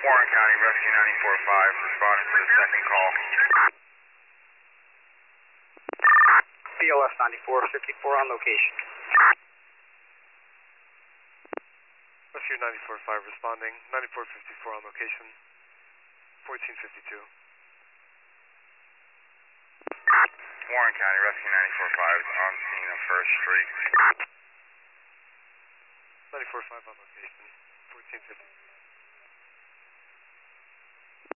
Warren County Rescue 94-5, responding to the second call. BLS 9454 on location. Rescue 94-5 responding, 9454 on location, 1452. Warren County Rescue 94-5 is on scene on First Street. 94-5 on location, 1452.